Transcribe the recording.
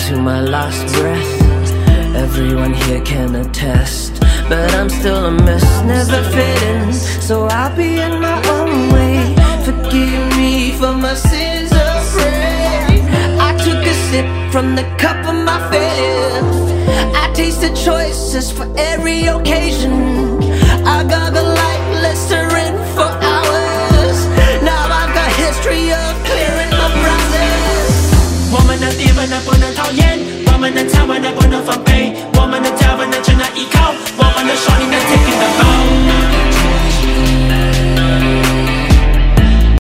to my last breath. Everyone here can attest, but I'm still a mess, never fitting. So I'll be in my own way. Forgive me for my sins, I pray. I took a sip from the cup of my failure. I tasted choices for every occasion. I got the light blistering for hours. Now I've got history of clearing my browsers. 我们的敌人不能讨厌，我们的强，我们不能防备，我们的家，我们只能依靠，我们的手。